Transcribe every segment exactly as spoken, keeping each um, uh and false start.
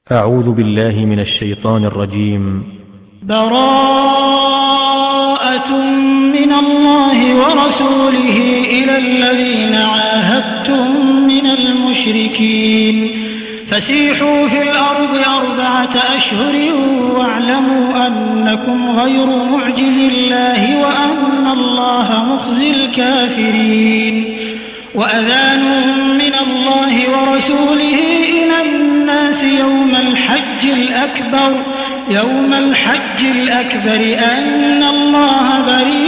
أعوذ بالله من الشيطان الرجيم. براءة من الله ورسوله إلى الذين عاهدتم من المشركين فسيحوا في الأرض أربعة أشهر واعلموا أنكم غير معجز الله وأن الله مخزي الكافرين. وأذان من الله ورسوله إلى الناس يوم الحج الأكبر يوم الحج الأكبر أن الله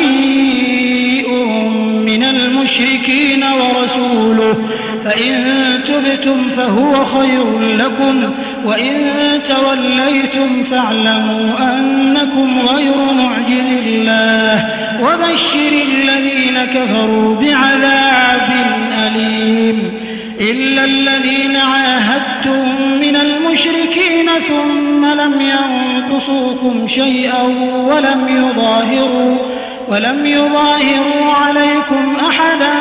بريء من المشركين ورسوله فإن تبتم فهو خير لكم وإن توليتم فاعلموا أنكم غير معجز الله وبشر الذين كفروا بعذاب أليم. إلا الذين عاهدتم من المشركين ثم لم ينقصوكم شيئا ولم يظاهروا ولم يظاهروا عليكم أحدا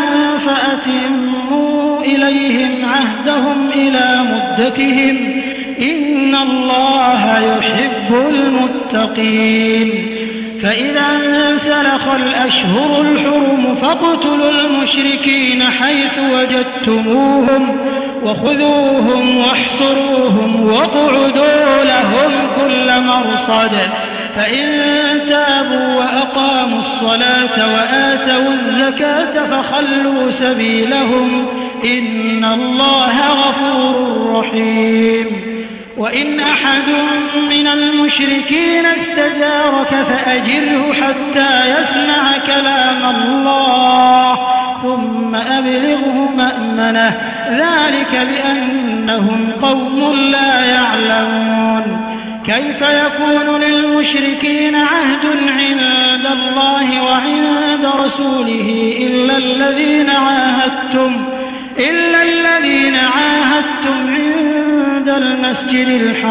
فأتموا إليهم عهدهم إلى مدتهم إن الله يحب المتقين. فإذا انسلخ الأشهر الحرم فاقتلوا المشركين حيث وجدتموهم وخذوهم واحصروهم واقعدوا لهم كل مرصد فإن تابوا وأقاموا الصلاة وآتوا الزكاة فخلوا سبيلهم إن الله غفور رحيم. وإن أحد من المشركين استجارك فأجره حتى يسمع كلام الله ثم أبلغه مأمنه ذلك بأنهم قوم لا يعلمون. كيف يكون للمشركين عهد عند الله وعند رسوله إلا الذين عاهدتم إلا الذين عاهدتم عند المسجد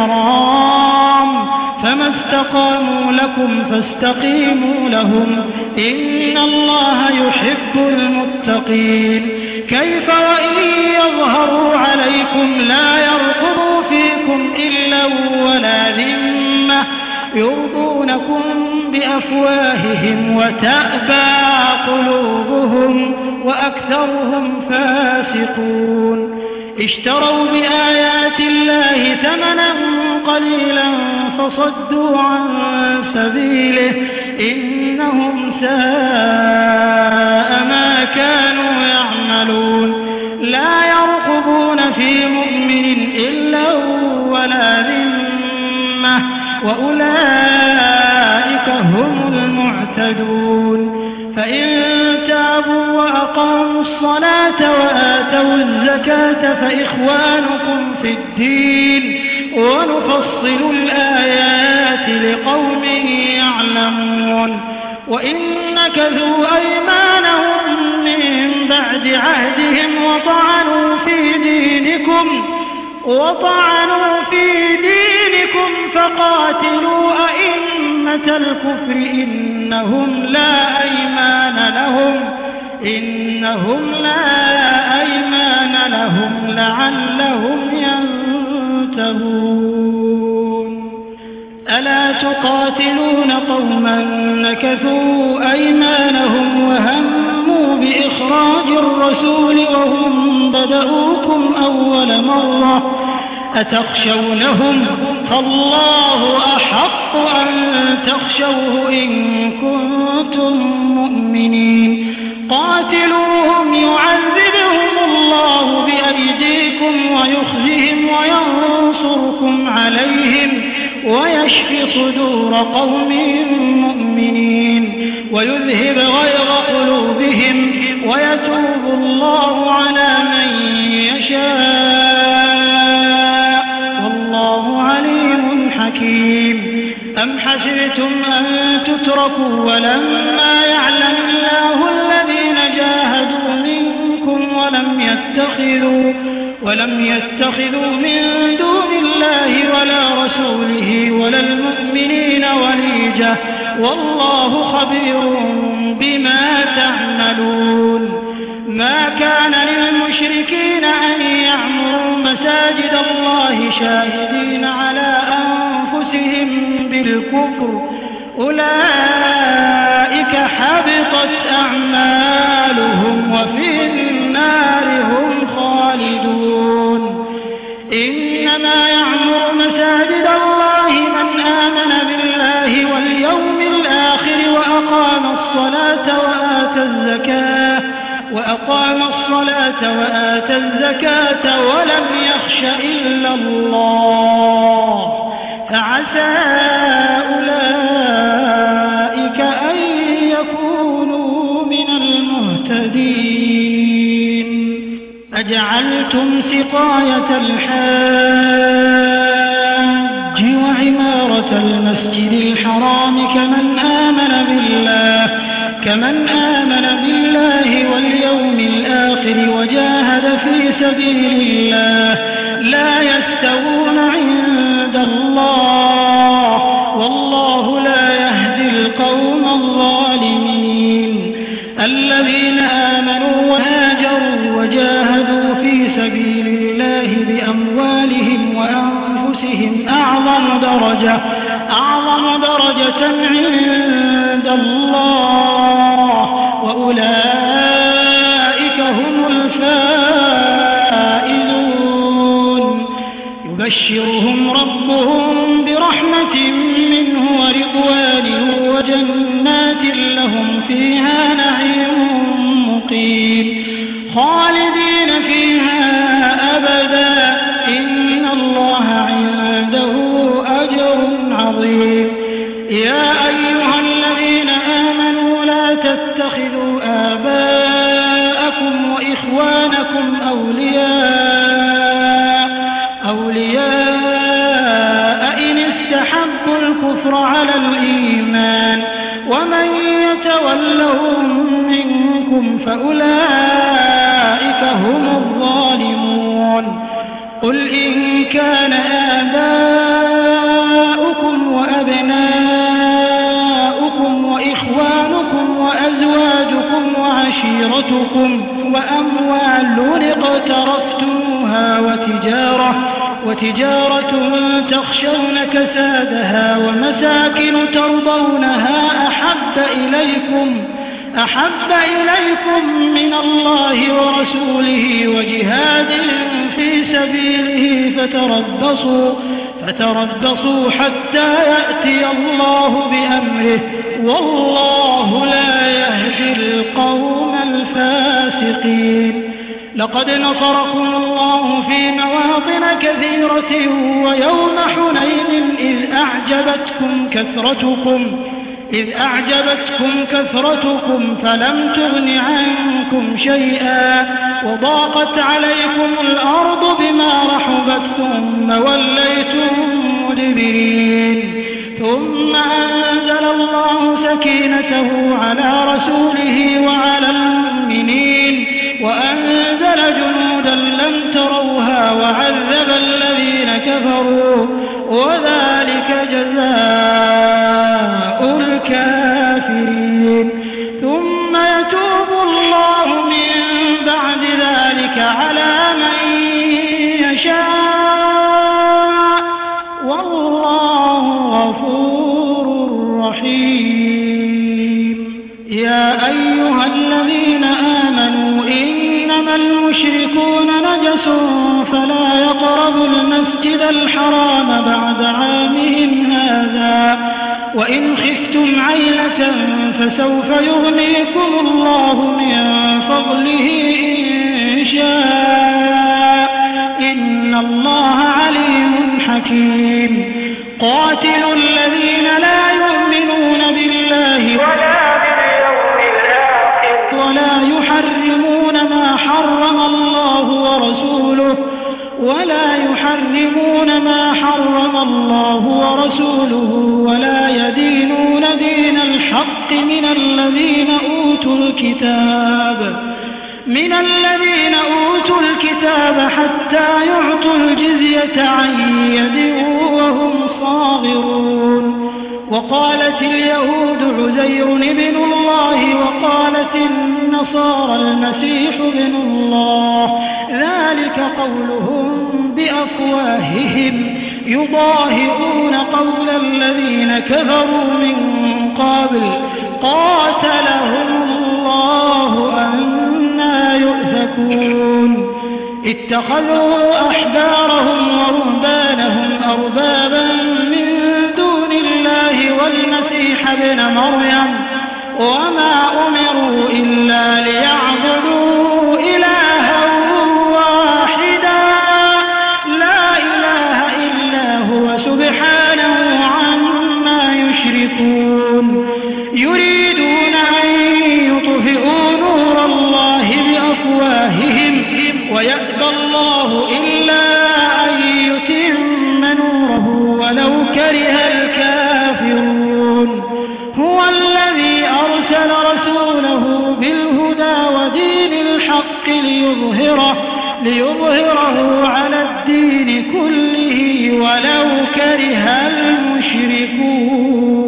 الحرام فما استقاموا لكم فاستقيموا لهم إن الله يحب المتقين. كيف وإن يظهروا عليكم لا يرقبوا فيكم إلا ولا ذمة يرضونكم بأفواههم وتأبى قلوبهم وأكثرهم فاسقون. اشتروا بآيات الله ثمنا قليلا فصدوا عن سبيله إنهم ساء ما كانوا يعملون. لا يرقبون في مؤمن إلا ولا ذمة وأولئك هم المعتدون. فإن تابوا وأقاموا الصلاة وآتوا الزكاة فإخوانكم في الدين ونفصل الآيات لقوم يعلمون. وإن نكثوا أيمانهم من بعد عهدهم وطعنوا في دينكم وطعنوا في دينكم فقاتلوا أئمة الكفر إنهم لا أيمان لهم إنهم لا أيمان لهم لعلهم ينتهون. ألا تقاتلون قوما نكثوا أيمانهم وهموا بإخراج الرسول وهم بدؤوكم أول مرة أتخشونهم فالله أحق أن تخشوه إن كنتم مؤمنين. قاتلوهم يعذبهم الله بأيديكم ويخزهم وينصركم عليهم ويشفي صدور قوم مؤمنين ويذهب غيظ قلوبهم ويتوب الله على من يشاء والله عليم حكيم. أم حسبتم أن تتركوا ولما يعلم الله الذين جاهدوا منكم ولم يتخذوا ولم يتخذوا من دون الله ولا رسوله ولا المؤمنين وليجة والله خبير بما تعملون. ما كان للمشركين أن يعمروا مساجد الله شاهدين على أنفسهم بالكفر أولئك حبطت أعمالهم وفي النار هم خالدون. إنما يعمر مساجد الله من آمن بالله واليوم الآخر وأقام الصلاة وآتى الزكاة وأقام الصلاة وآتى الزكاة ولم يخش إلا الله فعسى أولئك أن يكونوا من المهتدين. أجعلتم سقاية الحاج وعمارة المسجد الحرام كمن آمن بالله كمن آمن بالله واليوم الآخر وجاهد في سبيل الله لا يستوون عند الله والله لا يهدي القوم الظالمين. الذين آمنوا وهاجروا وجاهدوا في سبيل الله بأموالهم وأنفسهم أعظم درجة أعظم درجة عند الله وأولئك هم الفائزون. يبشرهم ربهم برحمة منه ورضوان وجنات لهم فيها نعيم مقيم خالدين فيها أبدا إن الله عنده أجر عظيم. يا أيها الذين آمنوا لا تتخذوا آباءكم وإخوانكم أولياء أولياء إن استحبوا الكفر على الإيمان ومن يتولهم منكم فأولئك هم الظالمون. قل إن كان آباؤكم وأبناؤكم وإخوانكم وأزواجكم وعشيرتكم وأموال اقترفتموها وتجارة وتجارة تخشون كسادها ومساكن ترضونها أحب إليكم أحب إليكم من الله ورسوله وجهاد في سبيله فتربصوا فتربصوا حتى يأتي الله بأمره والله لا يهدي القوم الفاسقين. لقد نصركم الله في مواطن كثيرة ويوم حنين إذ أعجبتكم كثرتكم إذ أعجبتكم كثرتكم فلم تغن عنكم شيئا وضاقت عليكم الأرض بما رحبت ثم وليتم مدبرين. ثم أنزل الله سكينته على رسوله وعلى المؤمنين وأنزل جنودا لم تروها وعذب الذين كفروا وذلك جزاء الكافرين. ثم يتوب الله من بعد ذلك على من يشاء والله غفور رحيم. يا أيها الذين آمنوا إنما المشركون نجس فلا يقربوا المسجد الحرام بعد عامهم هذا وإن خفتم عيلة فسوف يغنيكم الله من فضله إن شاء إن الله عليم حكيم. قاتلوا الذين لا يؤمنون بالله ولا باليوم الآخر ولا يحرمون ما حرم الله ورسوله ولا يحرمون ما حرم الله ورسوله ولا يدينون دين الحق من الذين أوتوا الكتاب من الذين أوتوا الكتاب حتى يعطوا الجزية عن يد وهم صاغرون وقالت اليهود عزير ابن الله وقالت النصارى المسيح ابن الله ذلك قولهم بأفواههم يضاهئون قول الذين كفروا من قبل قاتلهم الله أنى يؤفكون اتخذوا أحبارهم ورهبانهم أربابا من دون الله والمسيح ابن مريم وما أمروا إلا ليعبدوا إلها واحدا لا إله إلا هو سبحانه عما يشركون يريدون أن يطفئوا نور الله بأفواههم ويأبى الله إلا أن يتم نوره ولو كره الكافرون هو الذي أرسل رسوله بالهدى ودين الحق ليظهره, ليظهره على الدين كله ولو كره المشركون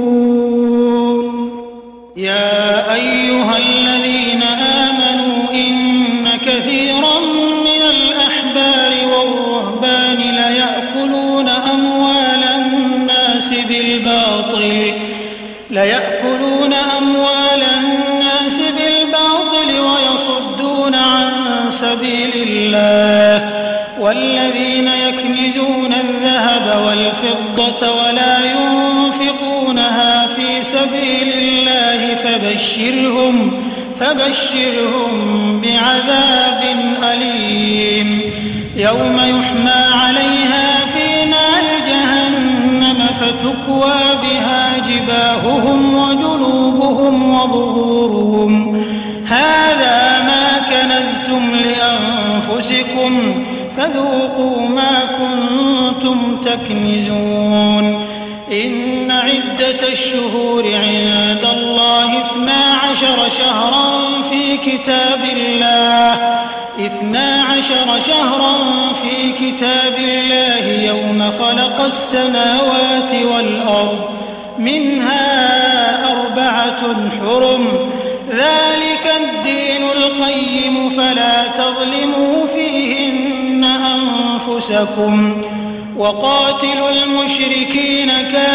يا أيها الذين آمنوا إن كثيرا من الأحبار والرهبان ليأكلون أموال الناس بالباطل ليأكلون أموال الناس بالباطل ويصدون عن سبيل الله والذين يكنزون الذهب والفضة ولا ينفقونها في سبيل الله فبشرهم فبشرهم بعذاب أليم يوم يحمى عليها في نار جهنم فتكوى بها جباههم وجنوبهم وظهورهم هذا ما كنزتم لأنفسكم فذوقوا ما كنتم تكنزون إن عدة الشهور عند الله اثنا عشر شهرا في كتاب الله اثنا عشر شهرا في كتاب الله يوم خلق السماوات والأرض منها أربعة حرم ذلك الدين القيم فلا تظلموا فيهن أنفسكم وقاتلوا المشركين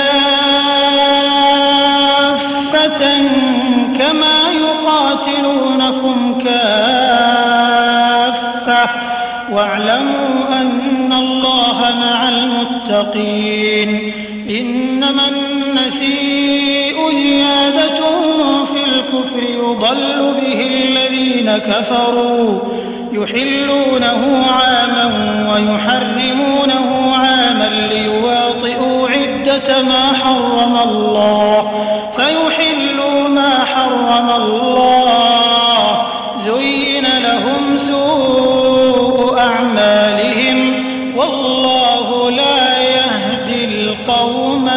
كافة كما يقاتلونكم كافة واعلموا أن الله مع المتقين إنما النسيء زيادة في الكفر يضل به الذين كفروا يحلونه عاما ويحرمونه عاما ليواطئوا عدة ما حرم الله فيحلوا ما حرم الله زين لهم سوء أعمالهم والله لا يهدي القوم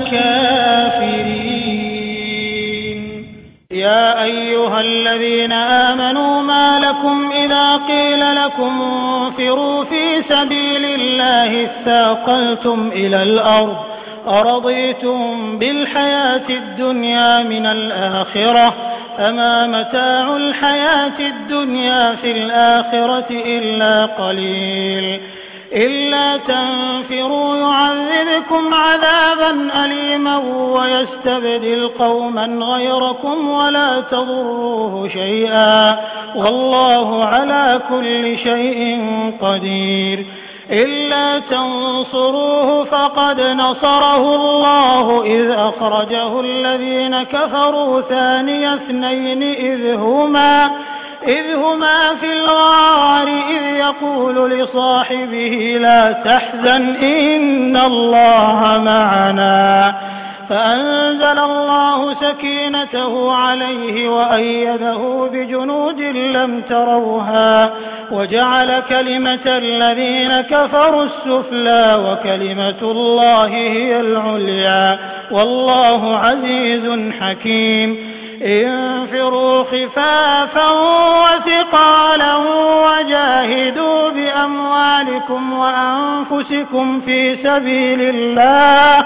الكافرين يا أيها الذين آمنوا ما لكم إذا قيل لكم انفروا في سبيل الله اثاقلتم إلى الأرض أرضيتم بالحياة الدنيا من الآخرة أما متاع الحياة الدنيا في الآخرة إلا قليل إلا تنفروا يعذبكم عذابا أليما ويستبدل قوما غيركم ولا تضروه شيئا والله على كل شيء قدير إلا تنصروه فقد نصره الله إذ أخرجه الذين كفروا ثاني اثنين إذ هما إذ هما في الغار إذ يقول لصاحبه لا تحزن إن الله معنا فأنزل الله سكينته عليه وأيده بجنود لم تروها وجعل كلمة الذين كفروا السفلى وكلمة الله هي العليا والله عزيز حكيم انفروا خفافا وثقالا وجاهدوا بأموالكم وأنفسكم في سبيل الله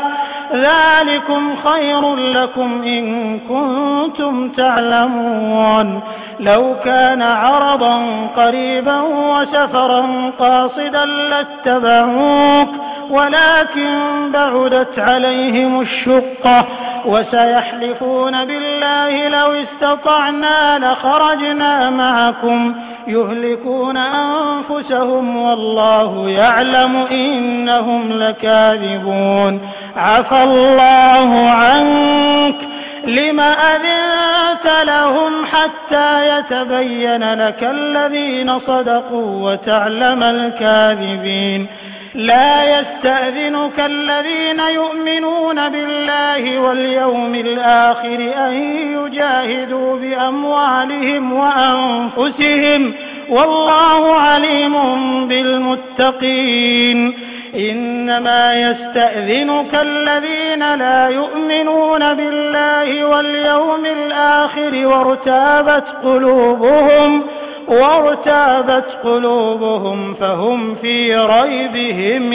ذلكم خير لكم إن كنتم تعلمون. لو كان عرضا قريبا وسفرا قاصدا لاتبعوك ولكن بعدت عليهم الشقة وسيحلفون بالله لو استطعنا لخرجنا معكم يهلكون أنفسهم والله يعلم إنهم لكاذبون. عفى الله عنك لم أذنت لهم حتى يتبين لك الذين صدقوا وتعلم الكاذبين. لا يستأذنك الذين يؤمنون بالله واليوم الآخر أن يجاهدوا بأموالهم وأنفسهم والله عليم بالمتقين. إنما يستأذنك الذين لا يؤمنون بالله واليوم الآخر وارتابت قلوبهم وارتابت قلوبهم فهم في ريبهم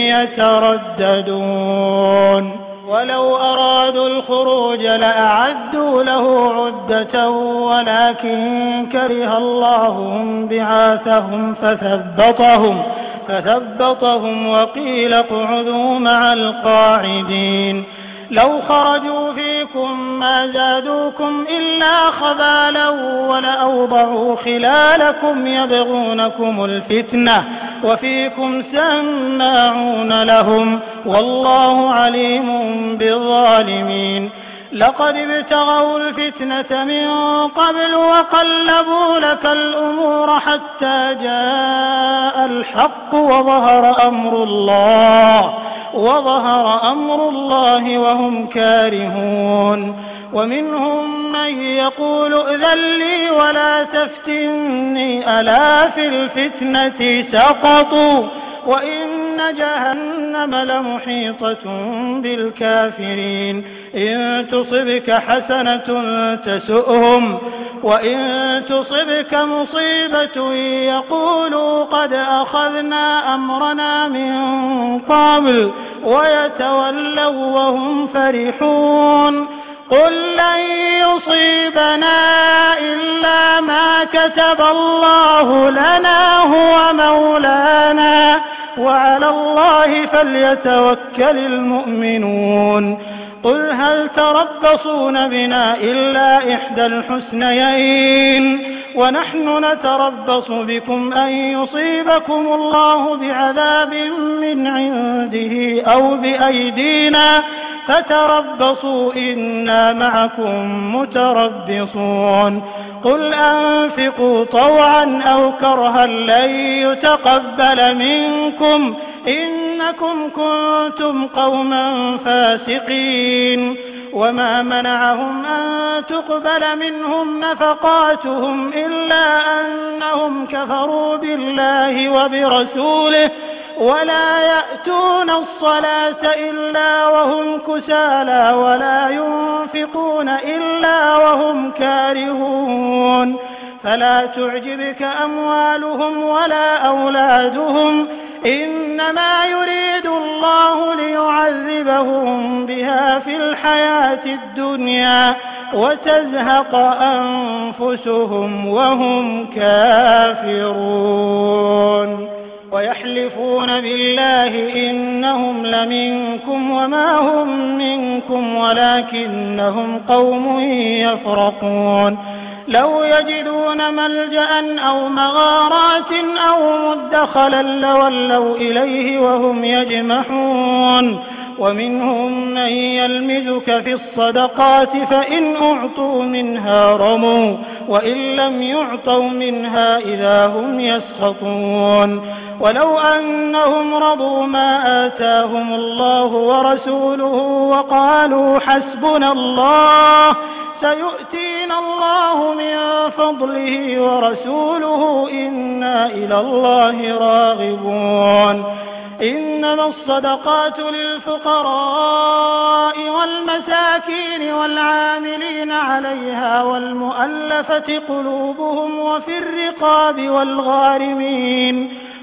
يترددون. ولو أرادوا الخروج لأعدوا له عدة ولكن كره الله بعاثهم فثبطهم فثبطهم وقيل اقعدوا مع القاعدين. لو خرجوا فيكم ما زادوكم إلا خبالا ولأوضعوا خلالكم يبغونكم الفتنة وفيكم سماعون لهم والله عليم بالظالمين. لقد ابتغوا الفتنة من قبل وقلبوا لك الأمور حتى جاء الحق وظهر أمر الله وظهر أمر الله وهم كارهون. ومنهم من يقول ائذن لي ولا تفتني ألا في الفتنة سقطوا وإن جهنم لمحيطة بالكافرين. إن تصبك حسنة تسؤهم وإن تصبك مصيبة يقولوا قد أخذنا أمرنا من قبل ويتولوا وهم فرحون. قل لن يصيبنا إلا ما كتب الله لنا هو مولانا وعلى الله فليتوكل المؤمنون. قل هل تربصون بنا إلا إحدى الحسنيين ونحن نتربص بكم أن يصيبكم الله بعذاب من عنده أو بأيدينا فتربصوا إنا معكم متربصون. قل أنفقوا طوعا أو كرها لن يتقبل منكم إنكم كنتم قوما فاسقين. وما منعهم أن تقبل منهم نفقاتهم إلا أنهم كفروا بالله وبرسوله ولا يأتون الصلاة إلا وهم كسالى ولا ينفقون إلا وهم كارهون. فلا تعجبك أموالهم ولا أولادهم إنما يريد الله ليعذبهم بها في الحياة الدنيا وتزهق أنفسهم وهم كافرون. ويحلفون بالله إنهم لمنكم وما هم منكم ولكنهم قوم يفرقون. لو يجدون ملجأ أو مغارات أو مدخلا لولوا إليه وهم يجمحون. ومنهم من يلمزك في الصدقات فإن أعطوا منها رموا وإن لم يعطوا منها إذا هم يسخطون. ولو أنهم رضوا ما آتاهم الله ورسوله وقالوا حسبنا الله سيؤتينا الله من فضله ورسوله إنا إلى الله راغبون. إنما الصدقات للفقراء والمساكين والعاملين عليها والمؤلفة قلوبهم وفي الرقاب والغارمين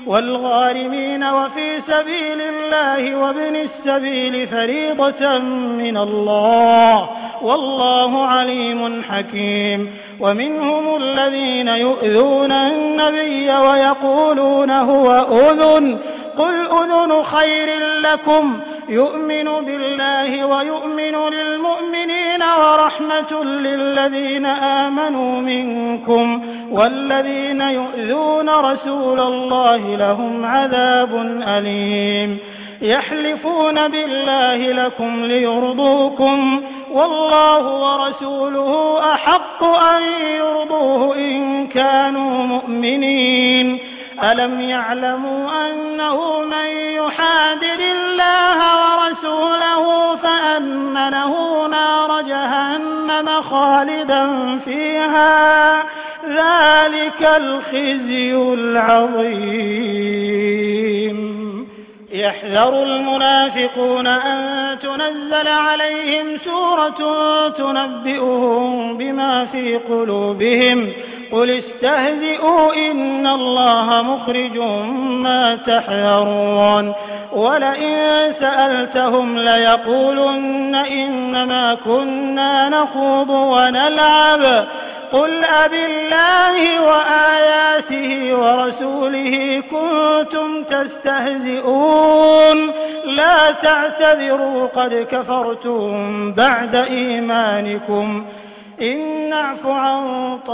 والغارمين وفي سبيل الله وابن السبيل فريضة من الله والله عليم حكيم. ومنهم الذين يؤذون النبي ويقولون هو أذن قل أذن خير لكم يؤمن بالله ويؤمن للمؤمنين ورحمة للذين آمنوا منكم والذين يؤذون رسول الله لهم عذاب أليم. يحلفون بالله لكم ليرضوكم والله ورسوله أحق أن يرضوه إن كانوا مؤمنين. ألم يعلموا أنه من يحادد الله ورسوله فأن له نار جهنم خالدا فيها ذلك الخزي العظيم. يحذر المنافقون أن تنزل عليهم سورة تنبئهم بما في قلوبهم قل استهزئوا إن الله مخرج ما تحذرون. ولئن سألتهم ليقولن إنما كنا نخوض ونلعب قل أبالله وآياته ورسوله كنتم تستهزئون لا تعتذروا قد كفرتم بعد إيمانكم إن نعف عن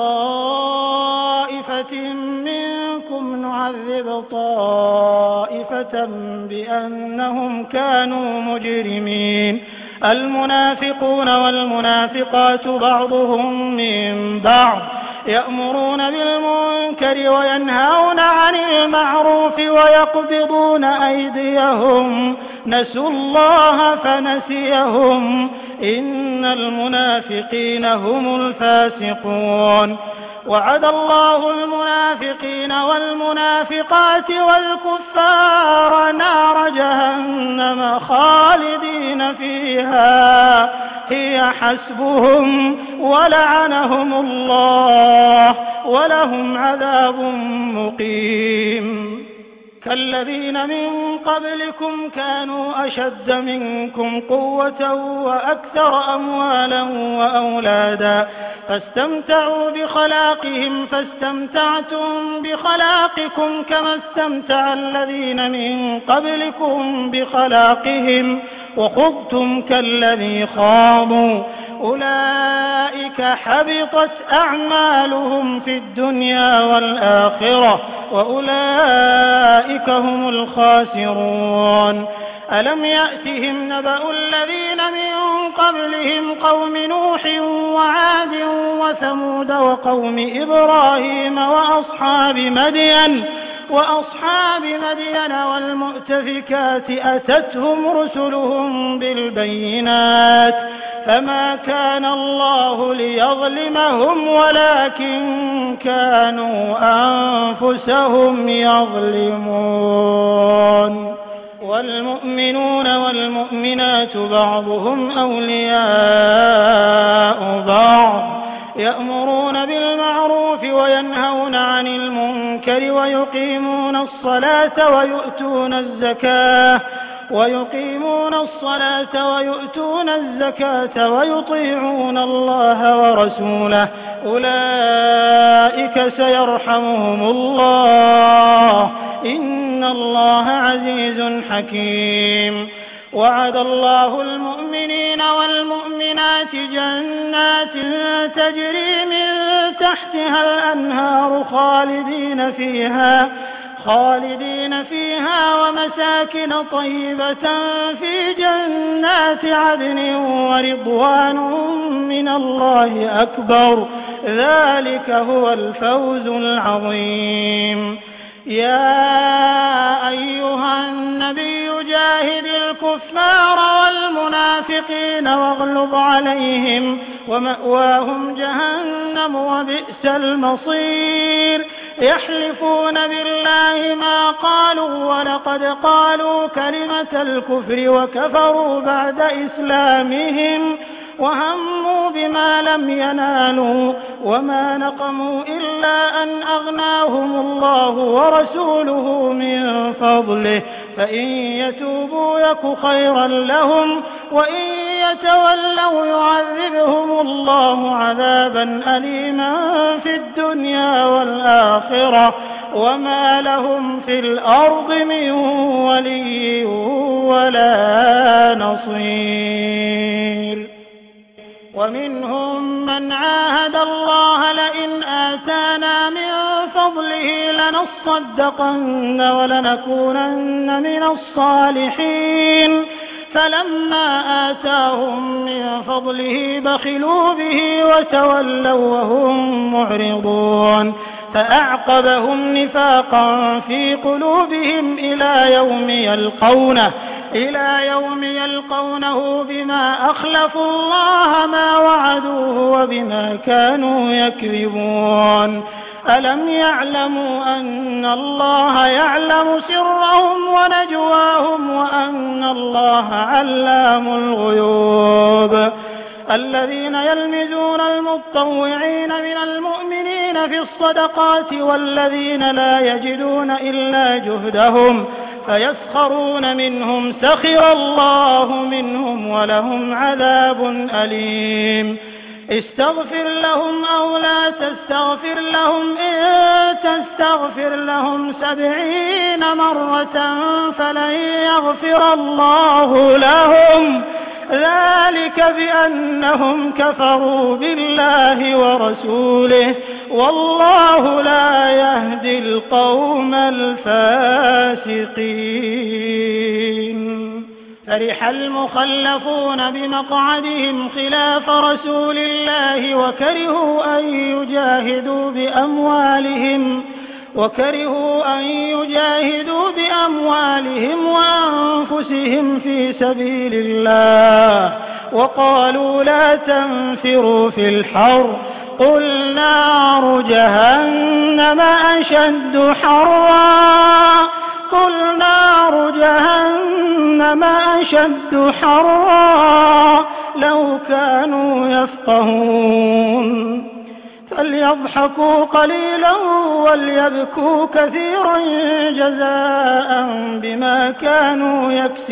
طائفة منكم نعذب طائفة بأنهم كانوا مجرمين. المنافقون والمنافقات بعضهم من بعض يأمرون بالمنكر وينهون عن المعروف ويقبضون أيديهم نسوا الله فنسيهم إن المنافقين هم الفاسقون. وعد الله المنافقين والمنافقات والكفار نار جهنم خالدين فيها هي حسبهم ولعنهم الله ولهم عذاب مقيم. كالذين من قبلكم كانوا أشد منكم قوة وأكثر أموالا وأولادا فاستمتعوا بخلاقهم فاستمتعتم بخلاقكم كما استمتع الذين من قبلكم بخلاقهم وخضتم كالذي خاضوا أولئك حبطت أعمالهم في الدنيا والآخرة وأولئك هم الخاسرون. ألم يأتهم نبأ الذين من قبلهم قوم نوح وعاد وثمود وقوم إبراهيم وأصحاب مدين وأصحاب مدين والمؤتفكات أتتهم رسلهم بالبينات فما كان الله ليظلمهم ولكن كانوا أنفسهم يظلمون. والمؤمنون والمؤمنات بعضهم أولياء بعض يأمرون بالمعروف وينهون عن المنكر ويقيمون الصلاة ويؤتون الزكاة ويقيمون الصلاة ويؤتون الزكاة ويطيعون الله ورسوله أولئك سيرحمهم الله إن الله عزيز حكيم. وعد الله المؤمنين والمؤمنات جنات تجري من تحتها الأنهار خالدين فيها خالدين فيها ومساكن طيبة في جنات عدن ورضوان من الله أكبر ذلك هو الفوز العظيم. يا أيها النبي جاهد الكفار والمنافقين واغلظ عليهم ومأواهم جهنم وبئس المصير. يحلفون بالله ما قالوا ولقد قالوا كلمة الكفر وكفروا بعد إسلامهم وهموا بما لم ينالوا وما نقموا إلا أن أغناهم الله ورسوله من فضله فإن يتوبوا يك خيرا لهم وإن يتولوا يعذبهم الله عذابا أليما في الدنيا والآخرة وما لهم في الأرض من ولي ولا نصير. ومنهم من عاهد الله لئن آتانا من فضله لنصدقن ولنكونن من الصالحين فلما آتاهم من فضله بخلوا به وتولوا وهم معرضون فأعقبهم نفاقا في قلوبهم إلى يوم يلقونه إلى يوم يلقونه بما أخلفوا الله ما وعدوه وبما كانوا يكذبون. ألم يعلموا أن الله يعلم سرهم ونجواهم وأن الله علام الغيوب. الذين يلمزون المتطوعين من المؤمنين في الصدقات والذين لا يجدون إلا جهدهم فيسخرون منهم سخر الله منهم ولهم عذاب أليم. استغفر لهم أو لا تستغفر لهم إن تستغفر لهم سبعين مرة فلن يغفر الله لهم ذلك بأنهم كفروا بالله ورسوله والله لا يهدي القوم الفاسقين. فرح المخلفون بمقعدهم خلاف رسول الله وكرهوا أن يجاهدوا بأموالهم وكرهوا أن يجاهدوا بأموالهم وأنفسهم في سبيل الله وقالوا لا تنفروا في الحر قل نار جهنم أشد حرا قل نار جهنم أشد حرا لو كانوا يفقهون. فليضحكوا قليلا وليبكوا كثيرا جزاء بما كانوا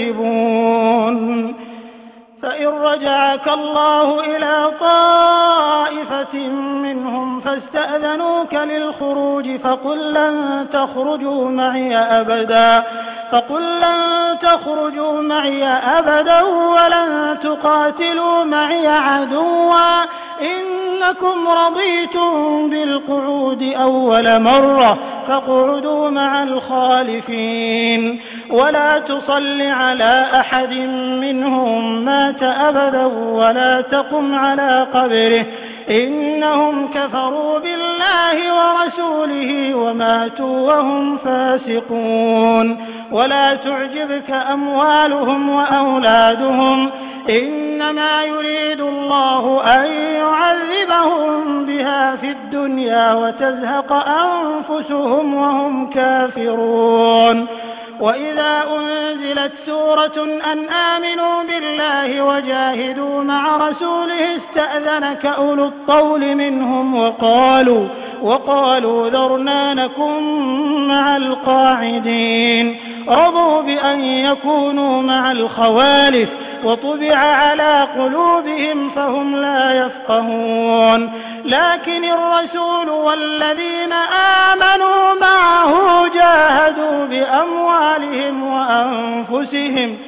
يكسبون. فإن رجعك الله إلى طائفة منهم فاستأذنوك للخروج فقل لن تخرجوا معي أبدا فقل لن تخرجوا معي أبدا ولن تقاتلوا معي عدوا إنكم رضيتم بالقعود أول مرة فاقعدوا مع الخالفين ولا تصل على أحد منهم مات أبدا ولا تقم على قبره إنهم كفروا بالله ورسوله وماتوا وهم فاسقون. ولا تعجبك أموالهم وأولادهم إنما يريد الله أن يعذبهم بها في الدنيا وتزهق أنفسهم وهم كافرون. وإذا أنزلت سورة أن آمنوا بالله وجاهدوا مع رسوله استأذنك أولو الطول منهم وقالوا وقالوا ذرنا نكن مع القاعدين رضوا بأن يكونوا مع الخوالف وطبع على قلوبهم فهم لا يفقهون. لكن الرسول والذين آمنوا معه جاهدوا بأموالهم وأنفسهم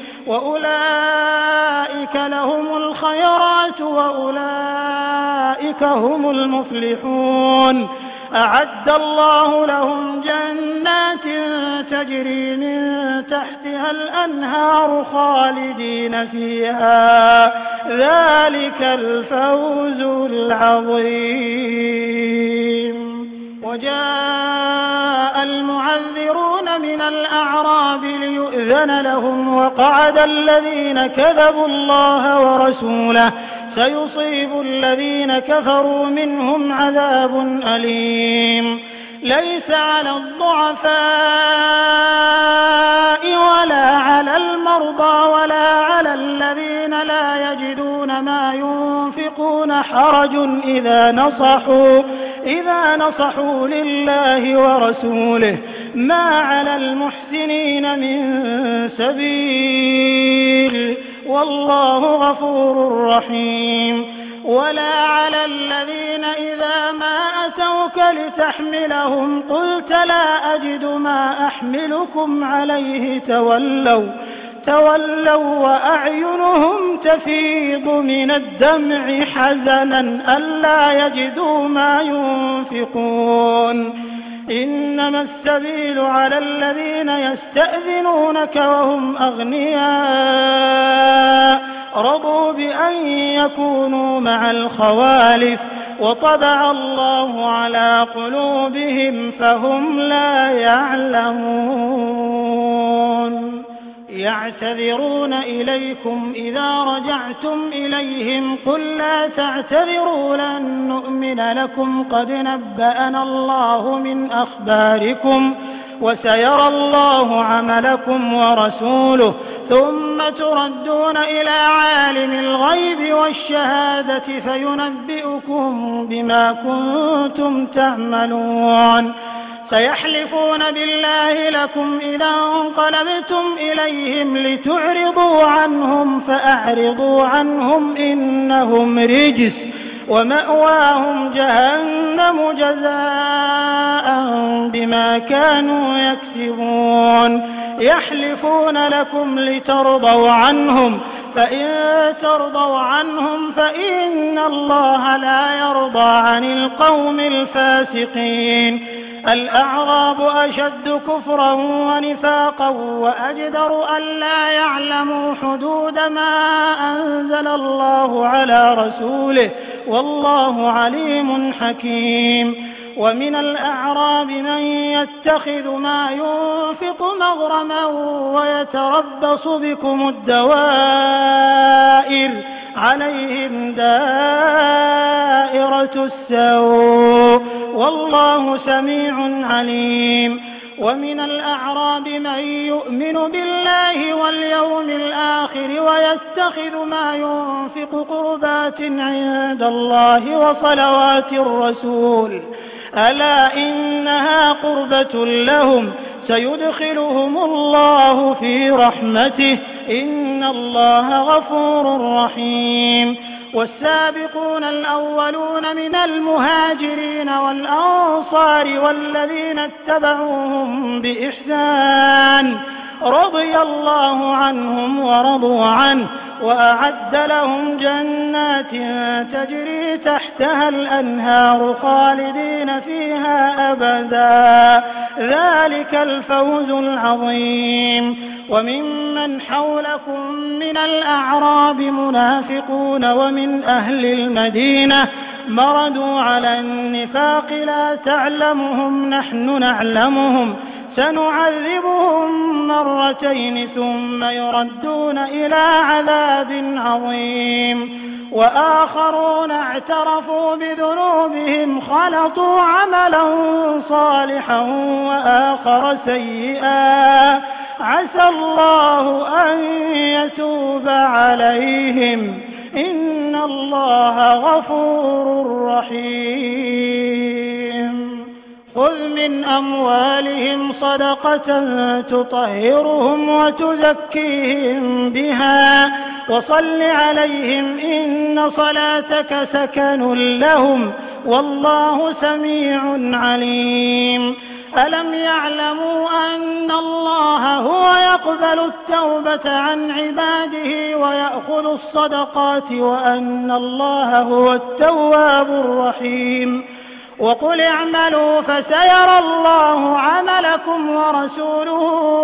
وأولئك لهم الخيرات وأولئك هم المفلحون. أعد الله لهم جنات تجري من تحتها الأنهار خالدين فيها ذلك الفوز العظيم. وجاء المعذرون من الأعراب ليؤذن لهم وقعد الذين كذبوا الله ورسوله سيصيب الذين كفروا منهم عذاب أليم. ليس على الضعفاء ولا على المرضى ولا على الذين لا يجدون ما ينفقون حرج إذا نصحوا إذا نصحوا لله ورسوله ما على المحسنين من سبيل والله غفور رحيم. ولا على الذين إذا ما أتوك لتحملهم قلت لا أجد ما أحملكم عليه تولوا تولوا وأعينهم تفيض من الدمع حزنا ألا يجدوا ما ينفقون. إنما السبيل على الذين يستأذنونك وهم أغنياء رضوا بأن يكونوا مع الخوالف وطبع الله على قلوبهم فهم لا يعلمون. يعتذرون إليكم إذا رجعتم إليهم قل لا تعتذروا لن نؤمن لكم قد نبأنا الله من أخباركم وسيرى الله عملكم ورسوله ثم تردون إلى عالم الغيب والشهادة فينبئكم بما كنتم تعملون. سيحلفون بالله لكم إذا انقلبتم إليهم لتعرضوا عنهم فأعرضوا عنهم إنهم رجس ومأواهم جهنم جزاء بما كانوا يكسبون. يحلفون لكم لترضوا عنهم فإن ترضوا عنهم فإن الله لا يرضى عن القوم الفاسقين. الأعراب أشد كفرا ونفاقا وأجدر ألا يعلموا حدود ما أنزل الله على رسوله والله عليم حكيم. ومن الأعراب من يتخذ ما ينفق مغرما ويتربص بكم الدوائر عليهم دائرة السوء والله سميع عليم. ومن الأعراب من يؤمن بالله واليوم الآخر ويتخذ ما ينفق قربات عند الله وصلوات الرسول ألا إنها قربة لهم سيدخلهم الله في رحمته إن الله غفور رحيم. والسابقون الأولون من المهاجرين والأنصار والذين اتبعوهم بإحسان رضي الله عنهم ورضوا عنه وأعد لهم جنات تجري تحتها الأنهار خالدين فيها أبدا ذلك الفوز العظيم. وممن حولكم من الأعراب منافقون ومن أهل المدينة مردوا على النفاق لا تعلمهم نحن نعلمهم سنعذبهم مرتين ثم يردون إلى عذاب عظيم. وآخرون اعترفوا بذنوبهم خلطوا عملا صالحا وآخر سيئا عسى الله أن يتوب عليهم إن الله غفور رحيم. خذ من أموالهم صدقة تطهرهم وتزكيهم بها وصل عليهم إن صلاتك سكن لهم والله سميع عليم. ألم يعلموا أن الله هو يقبل التوبة عن عباده ويأخذ الصدقات وأن الله هو التواب الرحيم. وقل اعملوا فسيرى الله عملكم ورسوله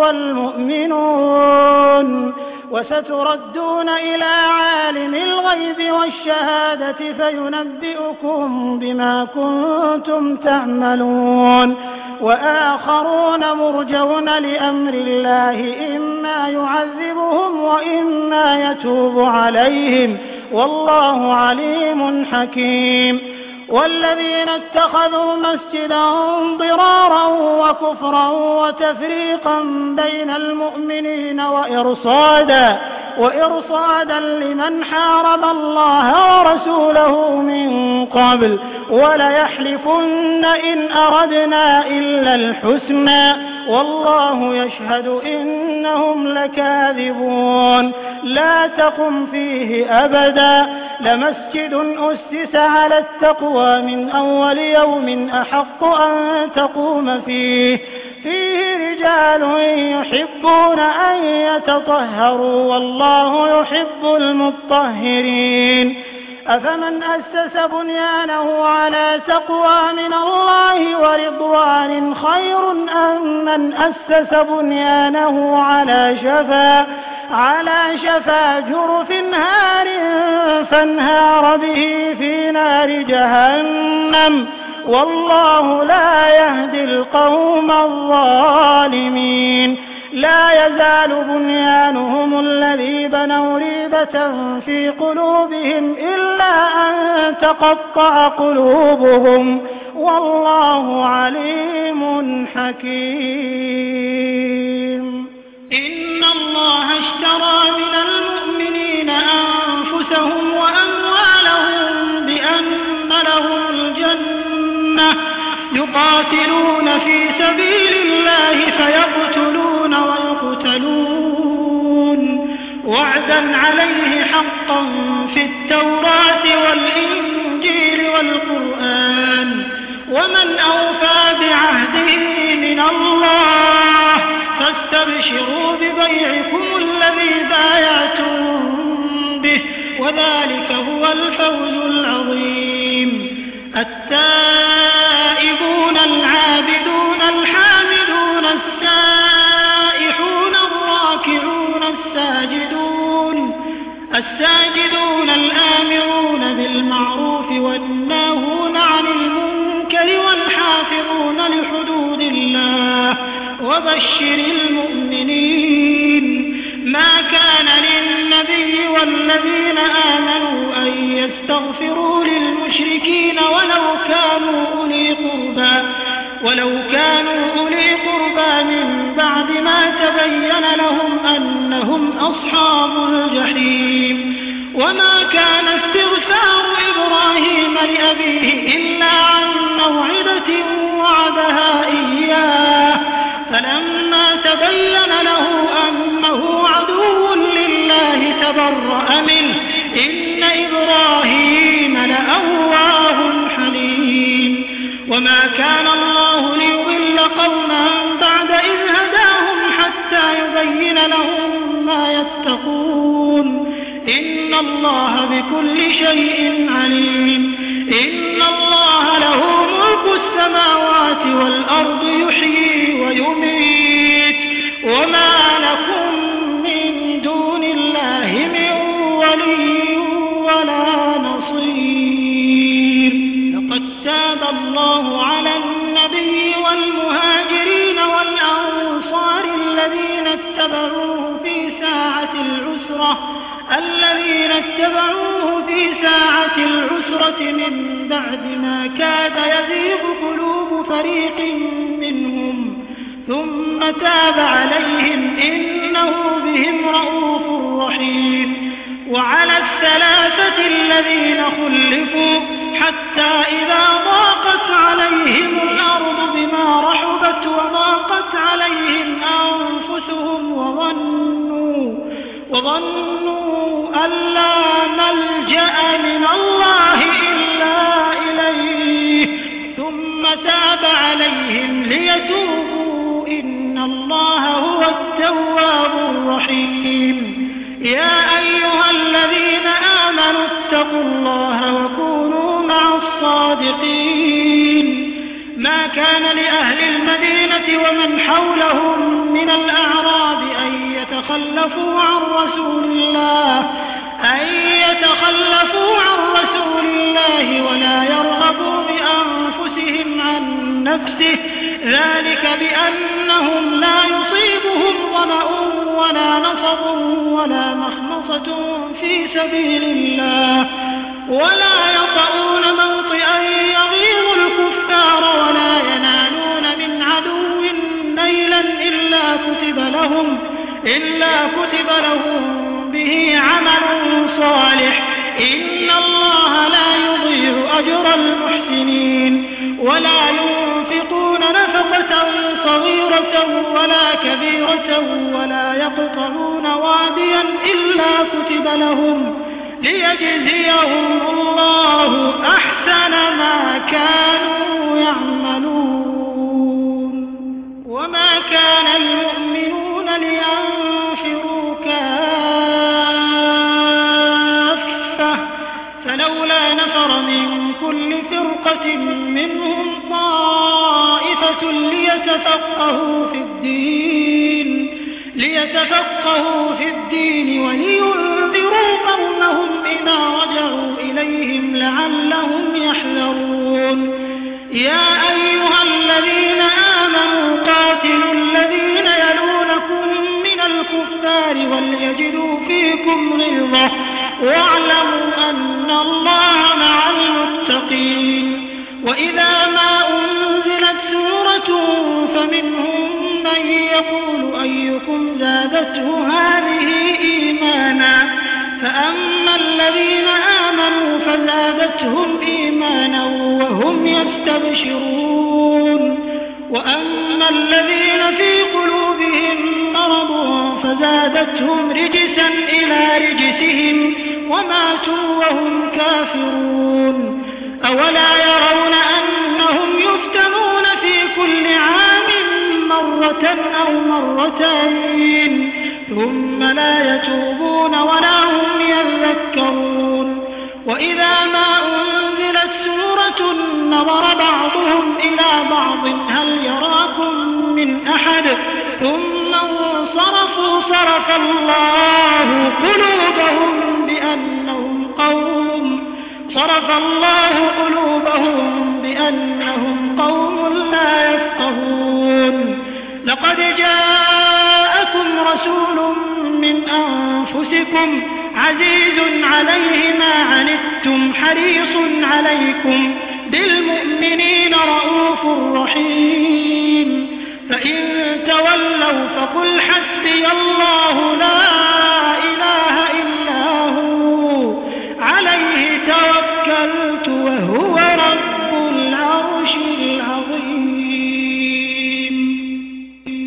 والمؤمنون وستردون إلى عالم الغيب والشهادة فينبئكم بما كنتم تعملون. وآخرون مرجون لأمر الله إما يعذبهم وإما يتوب عليهم والله عليم حكيم. والذين اتخذوا مسجدا ضرارا وكفرا وتفريقا بين المؤمنين وإرصادا وإرصادا لمن حارب الله ورسوله من قبل وليحلفن إن أردنا إلا الحسنى والله يشهد إنهم لكاذبون لا تقم فيه أبدا لمسجد أسس على التقوى من أول يوم أحق أن تقوم فيه فيه رجال يحبون أن يتطهروا والله يحب المطهرين أفمن أسس بنيانه على تقوى من الله ورضوان خير أم من أسس بنيانه على شفا على شفا جرف هار فانهار به في نار جهنم والله لا يهدي القوم الظالمين لا يزال بنيانهم الذي بنوا ريبة في قلوبهم إلا أن تقطع قلوبهم والله عليم حكيم إن الله اشترى من المؤمنين أنفسهم وأموالهم بأن لهم الجنة يقاتلون في سبيل الله فيقتلون ويقتلون وعدا عليه حقا في التوراة والإنجيل والقرآن ومن أوفى بعهده من الله فاستبشروا ببيعكم الذي بايعتم به وذلك هو الفوز العظيم التائبون العابدون الحامدون السائحون الراكعون الساجدون الساجدون الآمرون بالمعروف والناهون عن المنكر والحافظون لحدود الله وبشر المؤمنين ما كان للنبي والذين آمنوا أن يستغفروا للمشركين ولو كانوا أولي قربى ولو كانوا أولي قربى من بعد ما تبين لهم أنهم أصحاب الجحيم وما كان استغفار إبراهيم لأبيه إلا عن موعدة وعدها إياه فلما تبين له أنه عدو لله تبرأ منه إن إبراهيم لأواه حليم وما كان الله ليضل قوما بعد إذ هداهم حتى يبين لهم ما يتقون إن الله بكل شيء عليم إن الله له ملك السماوات والأرض يحيي ويميت وما لكم من دون الله من ولي ولا نصير لقد تاب الله على النبي والمهاجرين والأنصار الذين اتبعوه في ساعة العسرة الذين اتبعوه في ساعة العسرة من بعد ما كاد يزيغ قلوب فريق منهم ثم تاب عليهم إنه بهم رءوف رحيم وعلى الثلاثة الذين خلفوا حتى إذا ضاقت عليهم الأرض بما رحبت وضاقت عليهم أنفسهم وظنوا وظنوا أن لا ملجأ من الله إلا إليه ثم تاب عليهم ليتوبوا إن الله هو التواب الرحيم يا أيها الذين آمنوا اتقوا الله وكونوا مع الصادقين ما كان لأهل المدينة ومن حولهم من الأعراب أن يتخلفوا عن رسول الله أن يتخلفوا عن رسول الله ولا يرغبوا بأنفسهم عن نفسه ذلك بأنهم لا يصيبهم ظمأ ولا نصب ولا مخمصة في سبيل الله ولا يطؤون موطئا كتب لهم إلا كتب لهم به عمل صالح إن الله لا يضيع أجر المحسنين ولا ينفقون نفقة صغيرة ولا كبيرة ولا يقطعون واديا إلا كتب لهم ليجزيهم الله أحسن ما كانوا يعملون وما كان المؤمنون لينفروا كافة فلولا نفر من كل فرقة منهم طائفة ليتفقهوا في الدين ليتفقهوا في الدين ولينذروا قومهم إذا رجعوا إليهم لعلهم يحذرون يا أيها الذين آمنوا قاتلوا الذين يلونكم من الكفار وليجدوا فيكم غلظة واعلموا أن الله مع المتقين وإذا ما أنزلت سورة فمنهم من يقول أيكم زادته هذه إيمانا فأما الذين آمنوا فزادتهم إيمانا وهم يستبشرون وأما الذين في قلوبهم مرض فزادتهم رجسا إلى رجسهم وماتوا وهم كافرون أولا يرون أنهم يفتنون في كل عام مرة أو مرتين ثم لا يتوبون ولا هم يذكرون وإذا ما أنزلت سورة نظر بعضهم إلى بعض هل يراكم من أحد ثم انصرفوا صرف الله قلوبهم بأنهم قوم صرف الله قلوبهم بأنهم قوم لا يفقهون لقد جاءكم رسول من أنفسكم عزيز عليه ما عنتم حريص عليكم بالمؤمنين رؤوف رحيم فإن تولوا فقل حسبي الله لا